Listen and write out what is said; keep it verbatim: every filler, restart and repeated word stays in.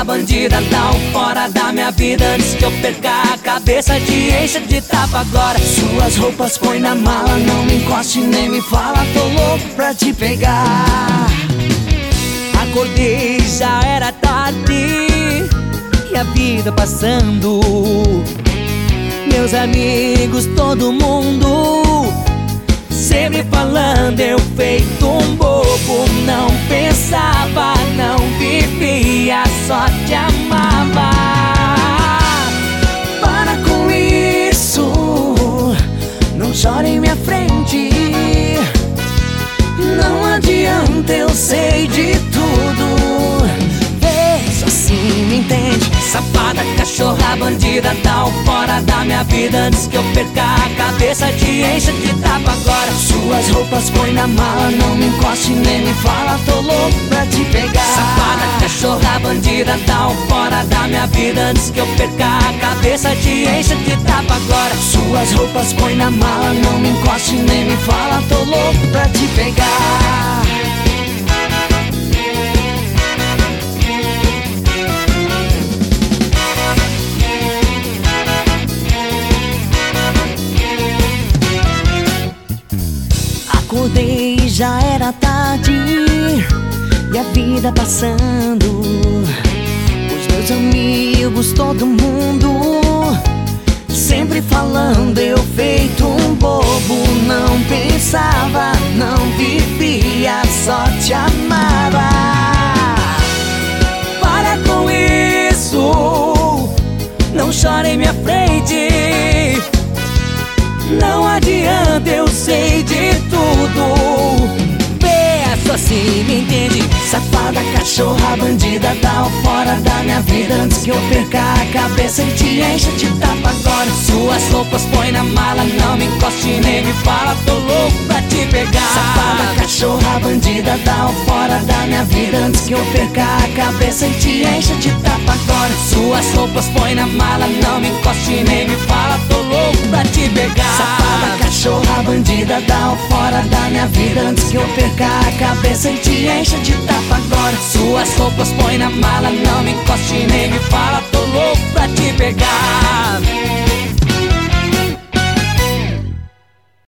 bandida, dá um fora da minha vida antes que eu perca a cabeça, te encha de tapa agora. Suas roupas põe na mala, não me encoste nem me fala, tô louco pra te pegar. Acordei, já era tarde e a vida passando. Meus amigos, todo mundo sempre falando, eu feito um bobo. Não pensava, não vivia, só te amava. Para com isso, não chore em minha frente. Não adianta, eu sei de tudo. Vê, só assim me entende. Safada, cachorra, bandida, dá um fora da minha vida antes que eu perca a cabeça, te encha de tapa agora. Suas roupas põe na mala, não me encoste nem me fala, tô louco pra te pegar. Safada, cachorra, bandida, dá um fora da minha vida antes que eu perca a cabeça, te encha de tapa agora. Suas roupas põe na mala, não me encoste nem me fala, tô louco pra te pegar. Acordei, já era tarde e a vida passando. Os meus amigos, todo mundo sempre falando, eu feito um bobo. Não pensava, não vivia, só te amava. Para com isso, não chore em minha frente. Não adianta, eu sei de tudo. Vê, só assim me entende. Safada, cachorra, bandida, dá um fora da minha vida antes que eu perca a cabeça e te encha de tapa agora. Suas roupas põe na mala, não me encoste nem me fala, tô louco pra te pegar. Safada, cachorra, bandida, dá um fora da minha vida antes que eu perca a cabeça e te encha de tapa agora. Suas roupas põe na mala, não me encoste nem me fala, tô louco pra te pegar. Safada, cachorra, bandida, dá um fora da minha vida antes que eu perca a cabeça e te encha de tapa agora. Suas roupas põe na mala, não me encoste nem me fala, tô louco pra te pegar.